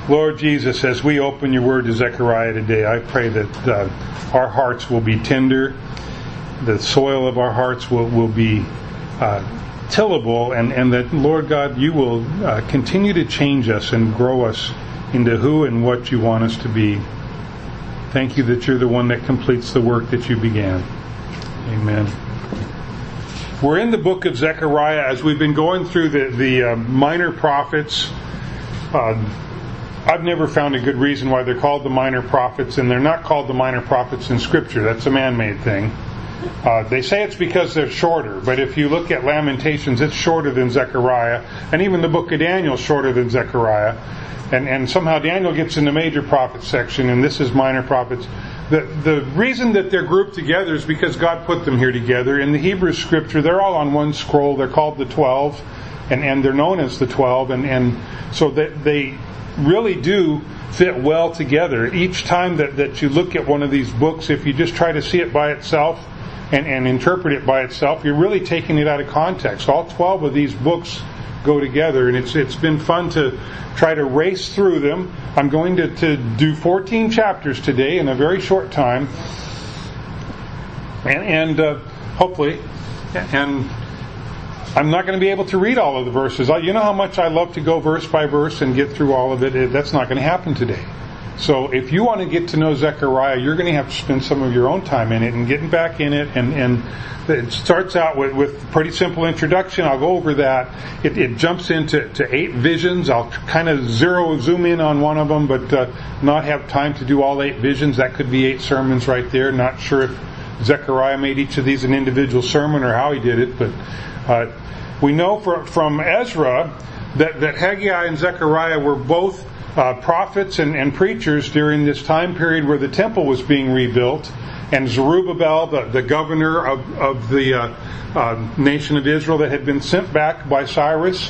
Lord Jesus, as we open your word to Zechariah today, I pray that our hearts will be tender, the soil of our hearts will be tillable, and that, Lord God, you will continue to change us and grow us into who and what you want us to be. Thank you that you're the one that completes the work that you began. Amen. We're in the book of Zechariah as we've been going through the minor prophets. I've never found a good reason why they're called the minor prophets, and they're not called the minor prophets in Scripture. That's a man-made thing. They say it's because they're shorter, but if you look at Lamentations, it's shorter than Zechariah, and even the book of Daniel is shorter than Zechariah. And somehow Daniel gets in the major prophet section, and this is minor prophets. The reason that they're grouped together is because God put them here together. In the Hebrew Scripture, they're all on one scroll. They're called the 12, and they're known as the 12, and so that they really do fit well together. Each time that you look at one of these books, if you just try to see it by itself and interpret it by itself, you're really taking it out of context. All 12 of these books go together, and it's been fun to try to race through them. I'm going to do 14 chapters today in a very short time, and hopefully, and I'm not going to be able to read all of the verses. You know how much I love to go verse by verse and get through all of it. That's not going to happen today. So if you want to get to know Zechariah, you're going to have to spend some of your own time in it and getting back in it. And it starts out with a pretty simple introduction. I'll go over that. It jumps into 8 visions. I'll kind of zoom in on one of them, but not have time to do all 8 visions. That could be 8 sermons right there. Not sure if Zechariah made each of these an individual sermon or how he did it, but we know from Ezra that Haggai and Zechariah were both prophets and preachers during this time period where the temple was being rebuilt, and Zerubbabel, the governor of the nation of Israel that had been sent back by Cyrus,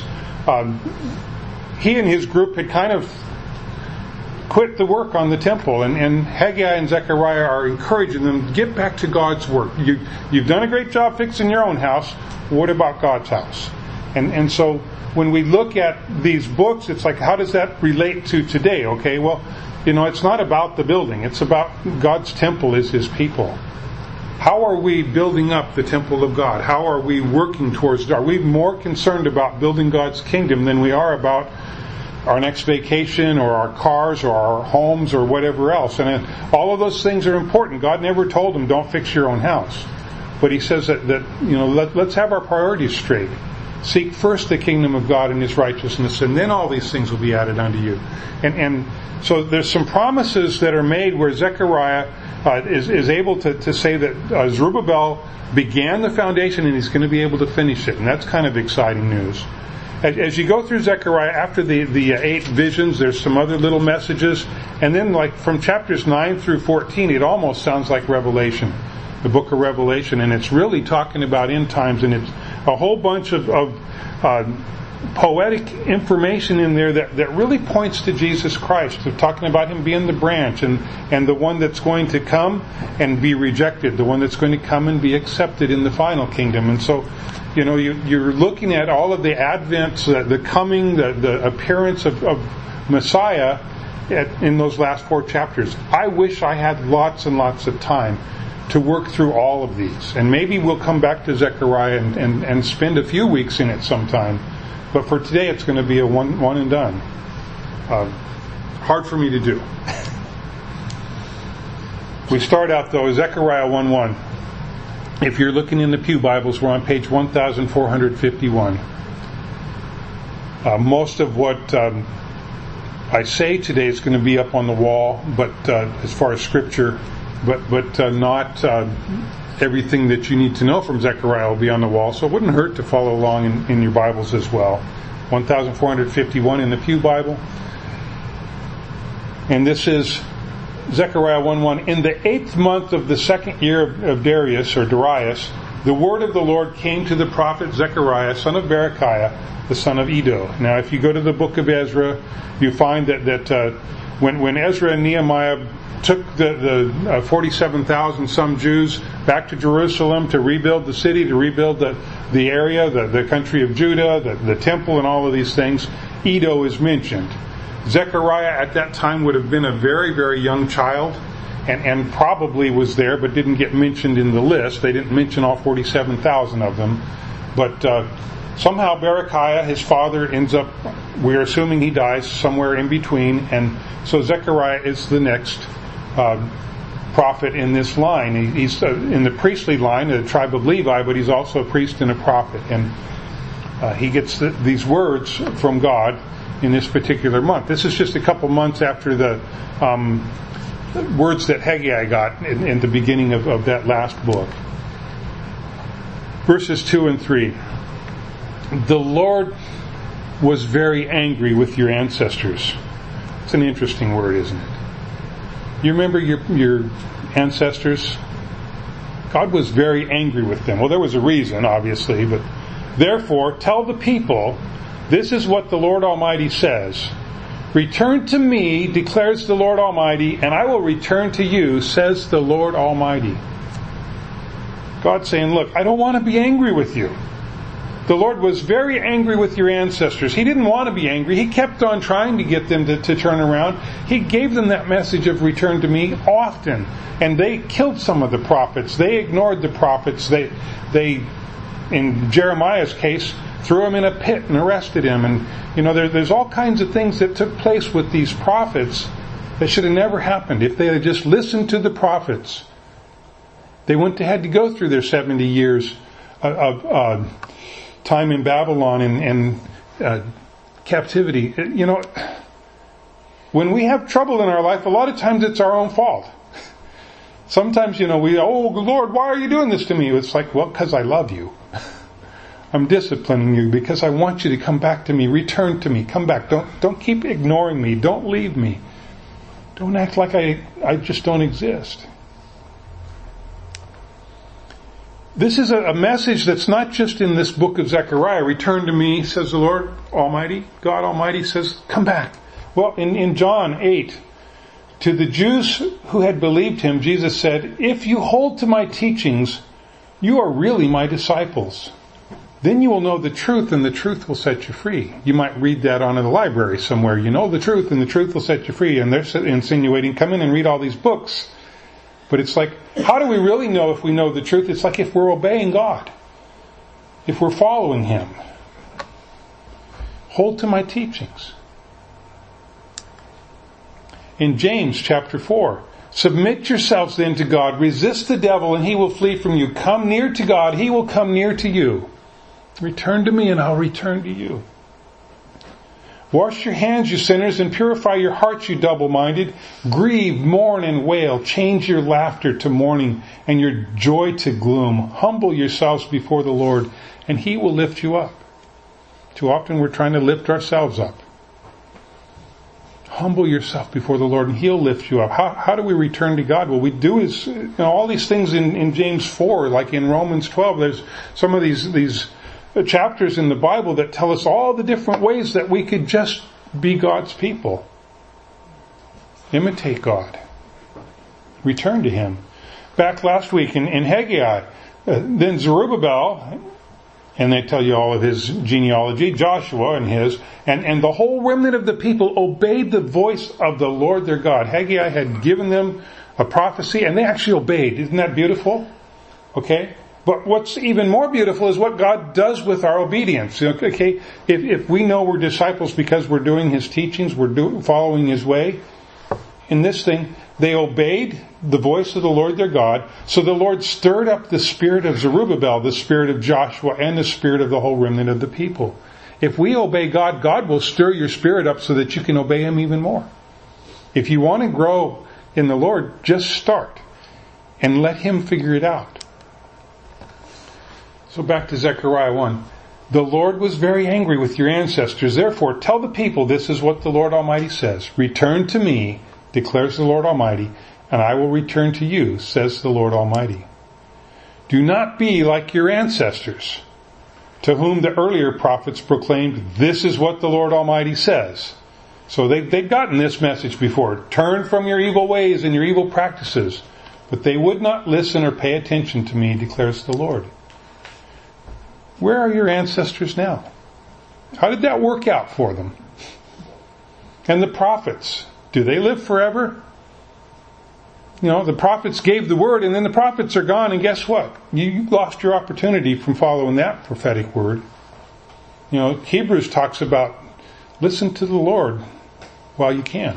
he and his group had kind of quit the work on the temple, and Haggai and Zechariah are encouraging them, get back to God's work. You've done a great job fixing your own house. What about God's house? And so when we look at these books, it's like, how does that relate to today? Okay, well, it's not about the building. It's about God's temple is His people. How are we building up the temple of God? How are we working towards? Are we more concerned about building God's kingdom than we are about our next vacation or our cars or our homes or whatever else? And all of those things are important. God never told them, don't fix your own house. But He says that let's have our priorities straight. Seek first the kingdom of God and His righteousness, and then all these things will be added unto you. And so there's some promises that are made where Zechariah is able to say that Zerubbabel began the foundation and he's going to be able to finish it. And that's kind of exciting news. As you go through Zechariah, after the 8 visions, there's some other little messages. And then like from chapters 9 through 14, it almost sounds like Revelation, the book of Revelation. And it's really talking about end times, and it's a whole bunch of poetic information in there that really points to Jesus Christ. They're talking about Him being the branch and the one that's going to come and be rejected, the one that's going to come and be accepted in the final kingdom. And so, you're looking at all of the advent, the coming, the appearance of Messiah in those last 4 chapters. I wish I had lots and lots of time to work through all of these. And maybe we'll come back to Zechariah and spend a few weeks in it sometime. But for today, it's going to be a one and done. Hard for me to do. We start out, though, Zechariah 1:1. If you're looking in the Pew Bibles, we're on page 1451. Most of what I say today is going to be up on the wall, but as far as Scripture, but not everything that you need to know from Zechariah will be on the wall, so it wouldn't hurt to follow along in your Bibles as well. 1451 in the Pew Bible. And this is Zechariah 1:1. In the 8th month of the 2nd year of Darius, the word of the Lord came to the prophet Zechariah, son of Berechiah, the son of Iddo. Now, if you go to the book of Ezra, you find that when Ezra and Nehemiah took the 47,000 some Jews back to Jerusalem to rebuild the city, to rebuild the area, the country of Judah, the temple, and all of these things, Iddo is mentioned. Zechariah at that time would have been a very, very young child, and probably was there but didn't get mentioned in the list. They didn't mention all 47,000 of them. But somehow Berechiah, his father, ends up, we're assuming he dies somewhere in between, and so Zechariah is the next prophet in this line. He's in the priestly line, the tribe of Levi, but he's also a priest and a prophet. And he gets these words from God in this particular month. This is just a couple months after the words that Haggai got in the beginning of that last book. Verses 2 and 3. The Lord was very angry with your ancestors. It's an interesting word, isn't it? You remember your ancestors? God was very angry with them. Well, there was a reason, obviously, but therefore, tell the people, this is what the Lord Almighty says. Return to me, declares the Lord Almighty, and I will return to you, says the Lord Almighty. God's saying, look, I don't want to be angry with you. The Lord was very angry with your ancestors. He didn't want to be angry. He kept on trying to get them to turn around. He gave them that message of return to me often. And they killed some of the prophets. They ignored the prophets. They in Jeremiah's case, threw him in a pit and arrested him. And, there's all kinds of things that took place with these prophets that should have never happened. If they had just listened to the prophets, they wouldn't have had to go through their 70 years of time in Babylon and captivity. When we have trouble in our life, a lot of times it's our own fault. Sometimes, Lord, why are you doing this to me? It's like, well, because I love you. I'm disciplining you because I want you to come back to me. Return to me. Come back. Don't keep ignoring me. Don't leave me. Don't act like I just don't exist. This is a message that's not just in this book of Zechariah. Return to me, says the Lord Almighty. God Almighty says, come back. Well, in John 8, to the Jews who had believed him, Jesus said, if you hold to my teachings, you are really my disciples. Then you will know the truth, and the truth will set you free. You might read that on in the library somewhere. You know the truth, and the truth will set you free. And they're insinuating, come in and read all these books. But it's like, how do we really know if we know the truth? It's like if we're obeying God. If we're following Him. Hold to my teachings. In James chapter 4, submit yourselves then to God. Resist the devil and he will flee from you. Come near to God, he will come near to you. Return to me and I'll return to you. Wash your hands, you sinners, and purify your hearts, you double-minded. Grieve, mourn, and wail. Change your laughter to mourning and your joy to gloom. Humble yourselves before the Lord, and He will lift you up. Too often we're trying to lift ourselves up. Humble yourself before the Lord, and He'll lift you up. How do we return to God? Well, we do is, all these things in James 4, like in Romans 12, there's some of these chapters in the Bible that tell us all the different ways that we could just be God's people. Imitate God. Return to Him. Back last week in Haggai, then Zerubbabel, and they tell you all of his genealogy, Joshua and his, and the whole remnant of the people obeyed the voice of the Lord their God. Haggai had given them a prophecy, and they actually obeyed. Isn't that beautiful? Okay? But what's even more beautiful is what God does with our obedience. Okay, if we know we're disciples because we're doing His teachings, we're following His way, in this thing, they obeyed the voice of the Lord their God. So the Lord stirred up the spirit of Zerubbabel, the spirit of Joshua, and the spirit of the whole remnant of the people. If we obey God, God will stir your spirit up so that you can obey Him even more. If you want to grow in the Lord, just start and let Him figure it out. So back to Zechariah 1. The Lord was very angry with your ancestors. Therefore, tell the people, this is what the Lord Almighty says. Return to me, declares the Lord Almighty, and I will return to you, says the Lord Almighty. Do not be like your ancestors, to whom the earlier prophets proclaimed, this is what the Lord Almighty says. So they've gotten this message before. Turn from your evil ways and your evil practices. But they would not listen or pay attention to me, declares the Lord. Where are your ancestors now? How did that work out for them? And the prophets, do they live forever? The prophets gave the word, and then the prophets are gone, and guess what? You lost your opportunity from following that prophetic word. Hebrews talks about listen to the Lord while you can.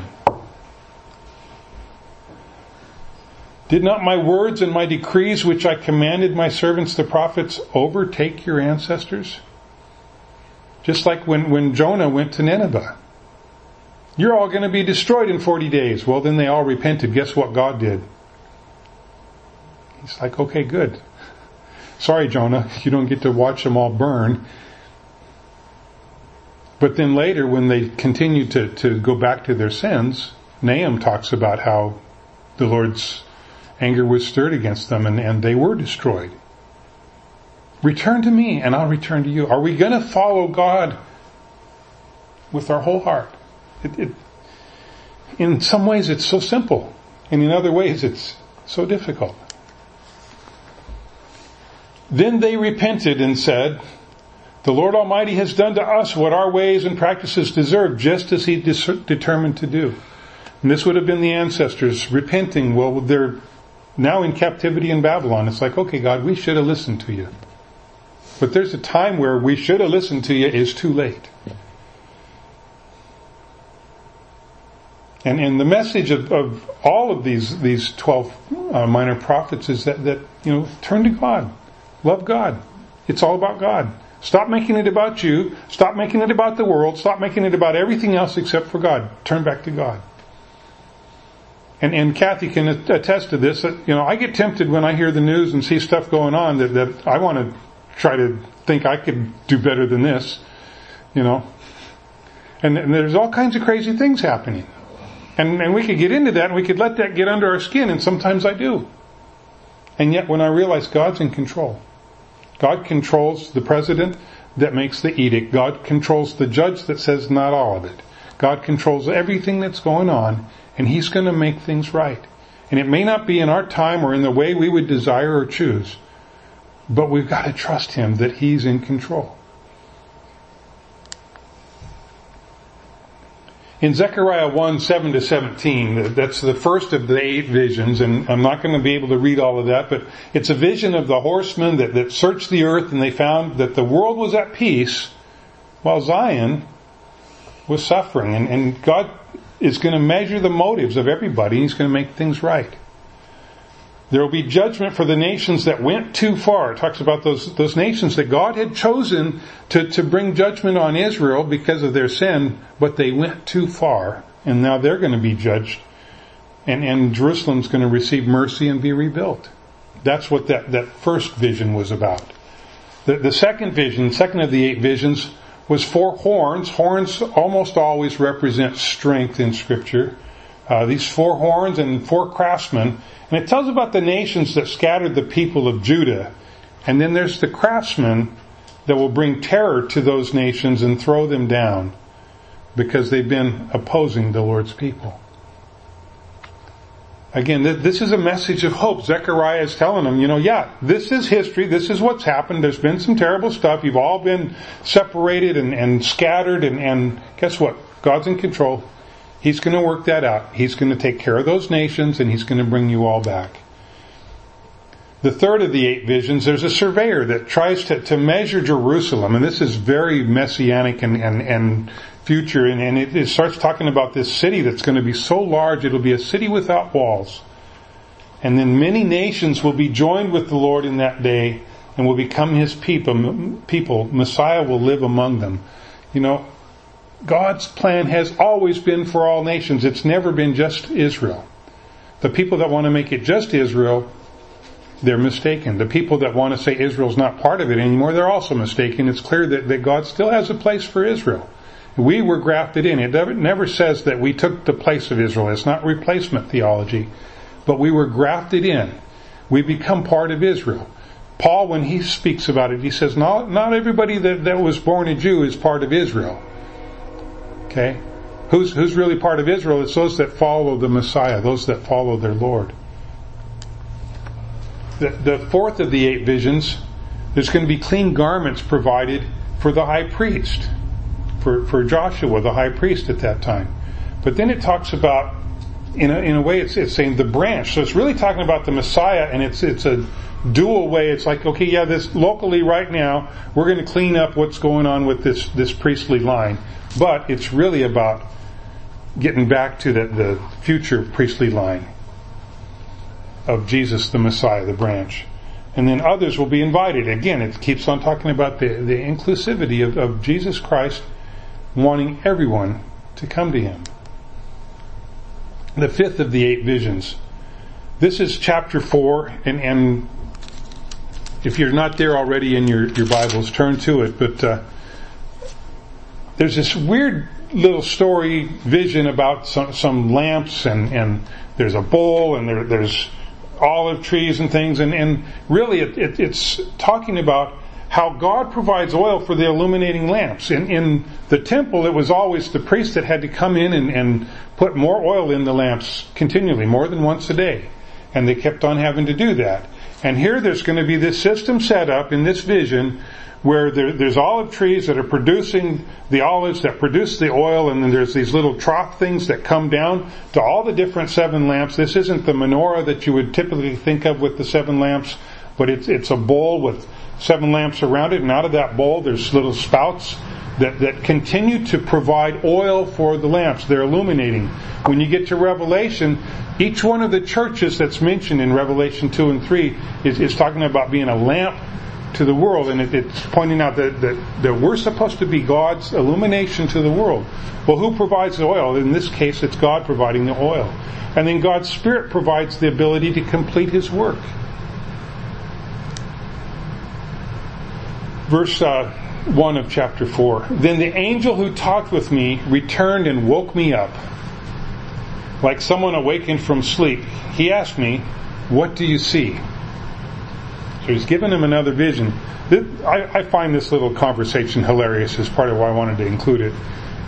Did not my words and my decrees which I commanded my servants the prophets overtake your ancestors? Just like when Jonah went to Nineveh. You're all going to be destroyed in 40 days. Well, then they all repented. Guess what God did? He's like, okay, good. Sorry, Jonah, you don't get to watch them all burn. But then later, when they continued to go back to their sins, Nahum talks about how the Lord's anger was stirred against them and they were destroyed. Return to me and I'll return to you. Are we going to follow God with our whole heart? In some ways it's so simple, and in other ways it's so difficult. Then they repented and said, the Lord Almighty has done to us what our ways and practices deserve, just as He determined to do. And this would have been the ancestors repenting. Well, they're now in captivity in Babylon. It's like, okay, God, we should have listened to you. But there's a time where we should have listened to you is too late. And the message of all of these 12 minor prophets is that turn to God. Love God. It's all about God. Stop making it about you. Stop making it about the world. Stop making it about everything else except for God. Turn back to God. And Kathy can attest to this. I get tempted when I hear the news and see stuff going on that I want to try to think I could do better than this. And there's all kinds of crazy things happening. And we could get into that and we could let that get under our skin, and sometimes I do. And yet when I realize God's in control. God controls the president that makes the edict. God controls the judge that says not all of it. God controls everything that's going on, and He's going to make things right. And it may not be in our time or in the way we would desire or choose, but we've got to trust Him that He's in control. In Zechariah 1, 7-17, that's the first of the 8 visions, and I'm not going to be able to read all of that, but it's a vision of the horsemen that searched the earth, and they found that the world was at peace while Zion was suffering. And God is going to measure the motives of everybody, and He's going to make things right. There will be judgment for the nations that went too far. It talks about those nations that God had chosen to bring judgment on Israel because of their sin, but they went too far, and now they're going to be judged. And Jerusalem's going to receive mercy and be rebuilt. That's what that first vision was about. The second vision, second of the 8 visions, was 4 horns. Horns almost always represent strength in Scripture. These 4 horns and 4 craftsmen. And it tells about the nations that scattered the people of Judah. And then there's the craftsmen that will bring terror to those nations and throw them down because they've been opposing the Lord's people. Again, this is a message of hope. Zechariah is telling them, this is history. This is what's happened. There's been some terrible stuff. You've all been separated and scattered. And guess what? God's in control. He's going to work that out. He's going to take care of those nations, and He's going to bring you all back. The third of the 8 visions, there's a surveyor that tries to measure Jerusalem, and this is very messianic and future, and it starts talking about this city that's going to be so large, it'll be a city without walls. And then many nations will be joined with the Lord in that day and will become His people. Messiah will live among them. God's plan has always been for all nations. It's never been just Israel. The people that want to make it just Israel, they're mistaken. The people that want to say Israel's not part of it anymore, they're also mistaken. It's clear that God still has a place for Israel. We were grafted in. It never says that we took the place of Israel. It's not replacement theology. But we were grafted in. We become part of Israel. Paul, when he speaks about it, he says, not everybody that was born a Jew is part of Israel. Okay? Who's really part of Israel? It's those that follow the Messiah, those that follow their Lord. The fourth of the 8 visions, there's going to be clean garments provided for the high priest, for Joshua, the high priest at that time. But then it talks about, in a way, it's saying the branch. So it's really talking about the Messiah, and it's a dual way. It's like, okay, yeah, this locally right now, we're going to clean up what's going on with this priestly line. But it's really about getting back to the future priestly line of Jesus, the Messiah, the branch. And then others will be invited. Again, it keeps on talking about the inclusivity of Jesus Christ wanting everyone to come to Him. The fifth of the 8 visions. This is chapter 4, and if you're not there already in your Bibles, turn to it. But there's this weird little story vision about some lamps, and there's a bowl, and there's olive trees and things, and really it's talking about how God provides oil for the illuminating lamps. In the temple, it was always the priest that had to come in and put more oil in the lamps continually, more than once a day. And they kept on having to do that. And here there's going to be this system set up in this vision where there's olive trees that are producing the olives that produce the oil, and then there's these little trough things that come down to all the different 7 lamps. This isn't the menorah that you would typically think of with the 7 lamps, but it's a bowl with 7 lamps around it, and out of that bowl there's little spouts that continue to provide oil for the lamps. They're illuminating. When you get to Revelation, each one of the churches that's mentioned in Revelation 2 and 3 is talking about being a lamp to the world, and it's pointing out that we're supposed to be God's illumination to the world. Well, who provides the oil? In this case, it's God providing the oil. And then God's Spirit provides the ability to complete His work. Verse 1 of chapter 4. Then the angel who talked with me returned and woke me up, like someone awakened from sleep. He asked me, "What do you see?" So he's given him another vision. I find this little conversation hilarious, as part of why I wanted to include it.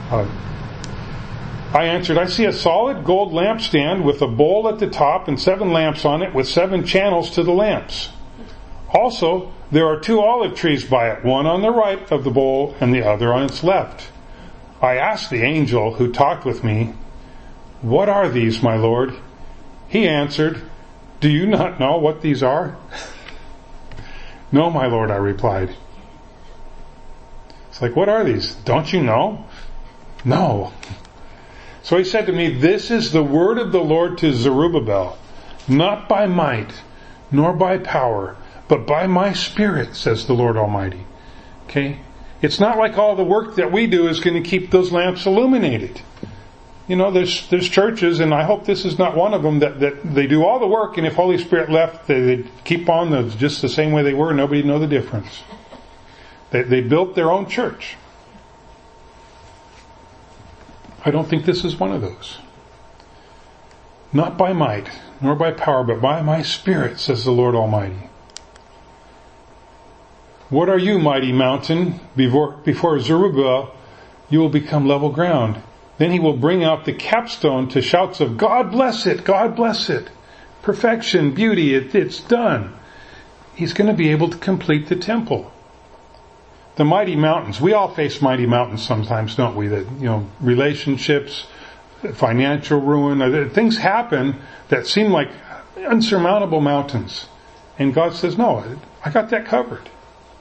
I answered, "I see a solid gold lampstand with a bowl at the top and 7 lamps on it with 7 channels to the lamps. Also, there are 2 olive trees by it, one on the right of the bowl and the other on its left." I asked the angel who talked with me, "What are these, my Lord?" He answered, "Do you not know what these are?" "No, my Lord," I replied. It's like, "What are these? Don't you know?" "No." So he said to me, "This is the word of the Lord to Zerubbabel, not by might, nor by power, but by my Spirit, says the Lord Almighty." Okay? It's not like all the work that we do is going to keep those lamps illuminated. You know, there's churches, and I hope this is not one of them, that they do all the work, and if Holy Spirit left, they'd keep on just the same way they were, nobody'd know the difference. They built their own church. I don't think this is one of those. "Not by might, nor by power, but by my Spirit, says the Lord Almighty." "What are you, mighty mountain? Before Zerubbabel, you will become level ground. Then he will bring out the capstone to shouts of, 'God bless it, God bless it. Perfection, beauty, it's done.'" He's going to be able to complete the temple. The mighty mountains. We all face mighty mountains sometimes, don't we? That, relationships, financial ruin, things happen that seem like unsurmountable mountains. And God says, "No, I got that covered."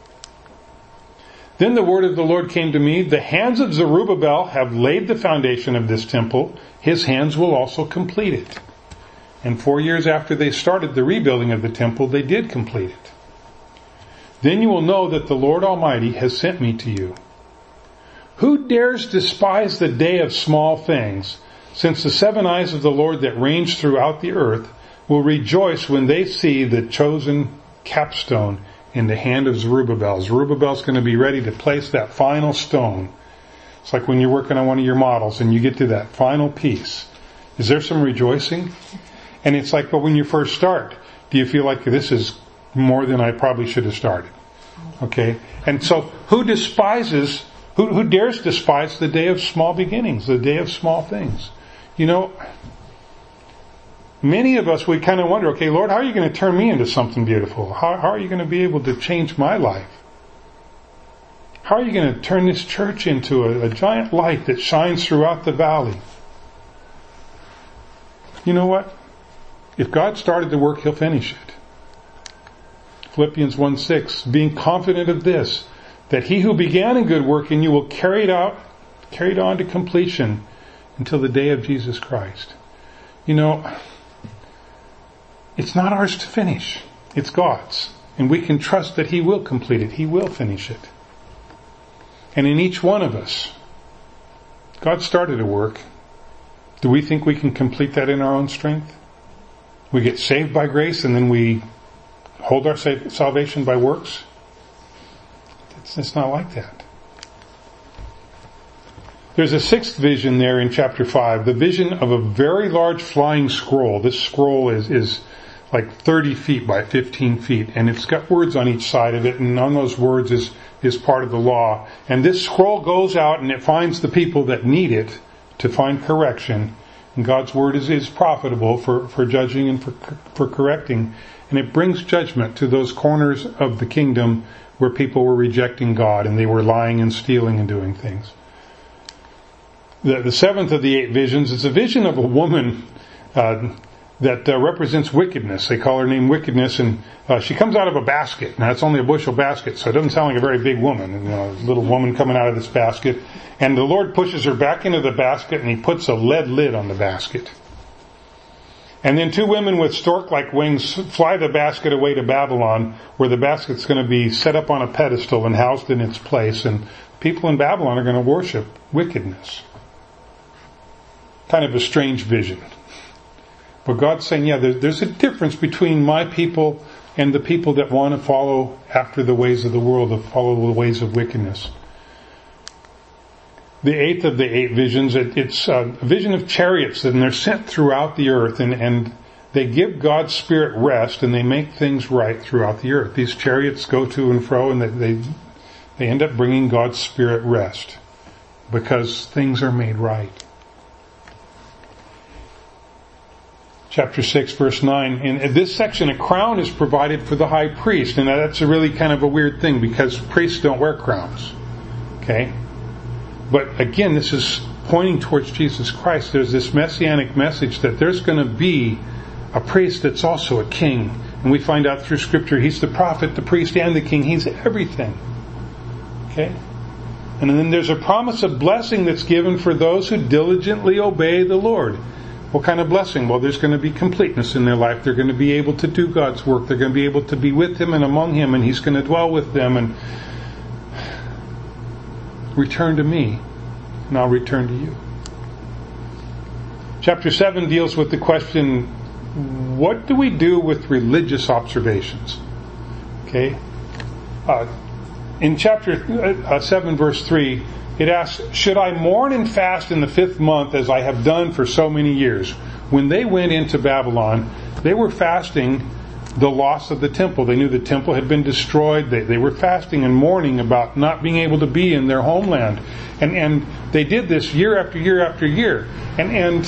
Then the word of the Lord came to me, "The hands of Zerubbabel have laid the foundation of this temple. His hands will also complete it." And 4 years after they started the rebuilding of the temple, they did complete it. "Then you will know that the Lord Almighty has sent me to you. Who dares despise the day of small things, since the 7 eyes of the Lord that range throughout the earth will rejoice when they see the chosen capstone in the hand of Zerubbabel." Zerubbabel's going to be ready to place that final stone. It's like when you're working on one of your models and you get to that final piece. Is there some rejoicing? And it's like, but when you first start, do you feel like this is more than I probably should have started? Okay? And so who dares despise the day of small beginnings, the day of small things? Many of us, we kind of wonder, okay, Lord, how are you going to turn me into something beautiful? How are you going to be able to change my life? How are you going to turn this church into a giant light that shines throughout the valley? you know what? If God started the work, He'll finish it. Philippians 1:6, being confident of this, that He who began a good work in you will carry it on to completion until the day of Jesus Christ. You know, it's not ours to finish. It's God's. And we can trust that He will complete it. He will finish it. And in each one of us, God started a work. Do we think we can complete that in our own strength? We get saved by grace and then we hold our salvation by works? It's not like that. There's a sixth vision there in chapter 5, the vision of a very large flying scroll. This scroll is like 30 feet by 15 feet, and it's got words on each side of it, and on those words is part of the law. And this scroll goes out and it finds the people that need it to find correction. And God's word is profitable for judging and for correcting. And it brings judgment to those corners of the kingdom where people were rejecting God and they were lying and stealing and doing things. The seventh of the 8 visions is a vision of a woman that represents wickedness. They call her name Wickedness, and she comes out of a basket. Now, it's only a bushel basket, so it doesn't sound like a very big woman. You know, a little woman coming out of this basket. And the Lord pushes her back into the basket, and He puts a lead lid on the basket. And then 2 women with stork-like wings fly the basket away to Babylon, where the basket's going to be set up on a pedestal and housed in its place. And people in Babylon are going to worship wickedness. Kind of a strange vision. But God's saying, yeah, there's a difference between my people and the people that want to follow after the ways of the world, to follow the ways of wickedness. The 8th of the 8 visions, it's a vision of chariots, and they're sent throughout the earth, and they give God's Spirit rest, and they make things right throughout the earth. These chariots go to and fro, and they end up bringing God's Spirit rest, because things are made right. Chapter 6, verse 9. In this section, a crown is provided for the high priest. And that's a really kind of a weird thing, because priests don't wear crowns. Okay? But again, this is pointing towards Jesus Christ. There's this messianic message that there's going to be a priest that's also a king. And we find out through Scripture, He's the prophet, the priest, and the king. He's everything. Okay? And then there's a promise of blessing that's given for those who diligently obey the Lord. What kind of blessing? Well, there's going to be completeness in their life. They're going to be able to do God's work. They're going to be able to be with Him and among Him, and He's going to dwell with them. And return to me, and I'll return to you. Chapter 7 deals with the question, what do we do with religious observations? Okay? In chapter 7, verse 3, it asks, should I mourn and fast in the 5th month as I have done for so many years? When they went into Babylon, they were fasting the loss of the temple. They knew the temple had been destroyed. They were fasting and mourning about not being able to be in their homeland. And they did this year after year after year. And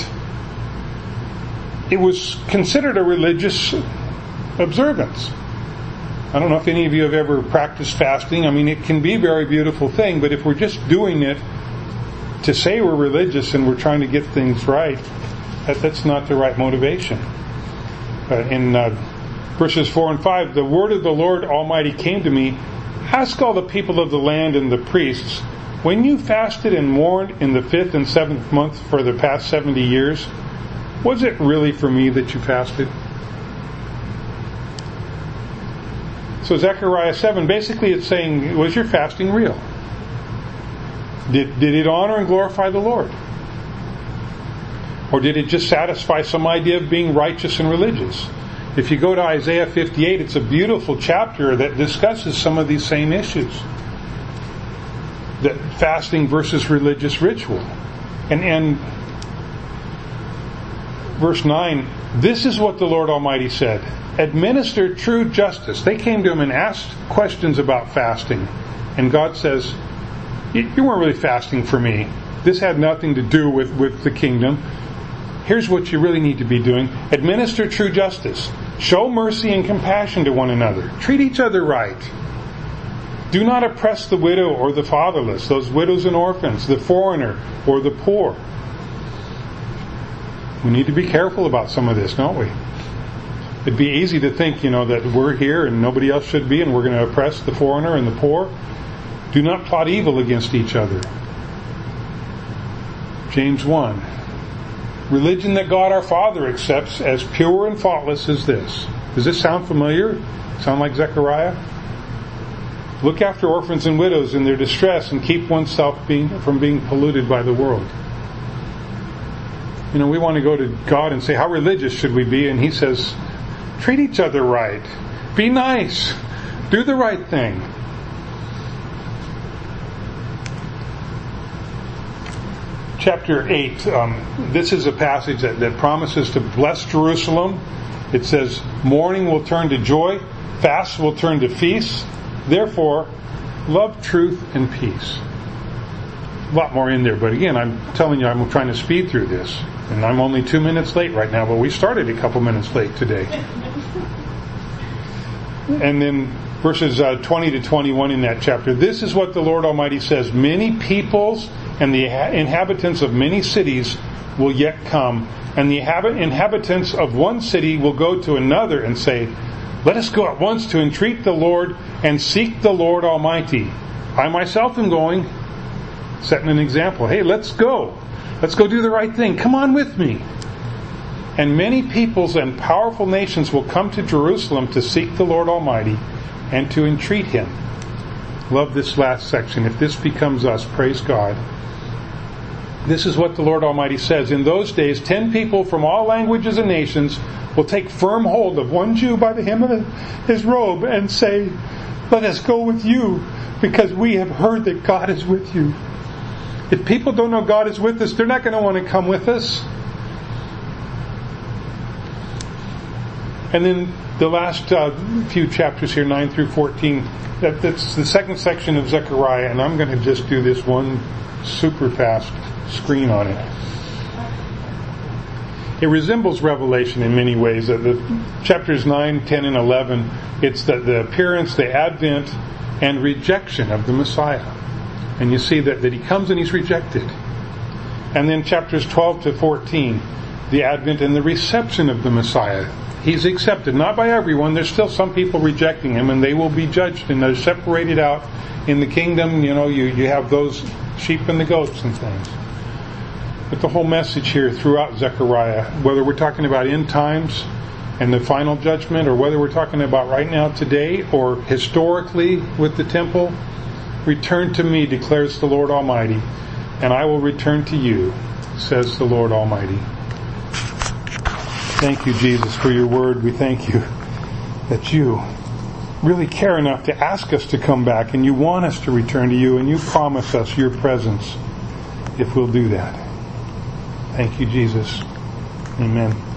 it was considered a religious observance. I don't know if any of you have ever practiced fasting. I mean, it can be a very beautiful thing, but if we're just doing it to say we're religious and we're trying to get things right, that's not the right motivation. In verses 4 and 5, the word of the Lord Almighty came to me, ask all the people of the land and the priests, when you fasted and mourned in the 5th and 7th month for the past 70 years, was it really for me that you fasted? So Zechariah 7, basically it's saying, was your fasting real? Did it honor and glorify the Lord? Or did it just satisfy some idea of being righteous and religious? If you go to Isaiah 58, it's a beautiful chapter that discusses some of these same issues. That fasting versus religious ritual. And verse 9, this is what the Lord Almighty said. Administer true justice. They came to Him and asked questions about fasting. And God says, you weren't really fasting for me. This had nothing to do with the kingdom. Here's what you really need to be doing. Administer true justice. Show mercy and compassion to one another. Treat each other right. Do not oppress the widow or the fatherless, those widows and orphans, the foreigner or the poor. We need to be careful about some of this, don't we? It'd be easy to think, that we're here and nobody else should be, and we're going to oppress the foreigner and the poor. Do not plot evil against each other. James 1. Religion that God our Father accepts as pure and faultless is this. Does this sound familiar? Sound like Zechariah? Look after orphans and widows in their distress and keep oneself from being polluted by the world. We want to go to God and say, how religious should we be? And He says, treat each other right. Be nice. Do the right thing. Chapter 8, this is a passage that promises to bless Jerusalem. It says, mourning will turn to joy, fasts will turn to feasts. Therefore, love, truth, and peace. A lot more in there, but again, I'm telling you, I'm trying to speed through this. And I'm only 2 minutes late right now, but we started a couple minutes late today. And then verses 20 to 21 in that chapter. This is what the Lord Almighty says. Many peoples and the inhabitants of many cities will yet come, and the inhabitants of one city will go to another and say, let us go at once to entreat the Lord and seek the Lord Almighty. I myself am going, setting an example. Hey, let's go. Let's go do the right thing. Come on with me. And many peoples and powerful nations will come to Jerusalem to seek the Lord Almighty and to entreat Him. Love this last section. If this becomes us, praise God. This is what the Lord Almighty says. In those days, 10 people from all languages and nations will take firm hold of one Jew by the hem of his robe and say, let us go with you, because we have heard that God is with you. If people don't know God is with us, they're not going to want to come with us. And then the last few chapters here, 9 through 14, that's the second section of Zechariah, and I'm going to just do this one super fast screen on it. It resembles Revelation in many ways. The chapters 9, 10, and 11, it's the appearance, the advent, and rejection of the Messiah. And you see that He comes and He's rejected. And then chapters 12 to 14, the advent and the reception of the Messiah. He's accepted, not by everyone. There's still some people rejecting Him, and they will be judged, and they're separated out in the kingdom. You have those sheep and the goats and things. But the whole message here throughout Zechariah, whether we're talking about end times and the final judgment, or whether we're talking about right now today, or historically with the temple, return to me, declares the Lord Almighty, and I will return to you, says the Lord Almighty. Thank you, Jesus, for your word. We thank you that you really care enough to ask us to come back, and you want us to return to you, and you promise us your presence if we'll do that. Thank you, Jesus. Amen.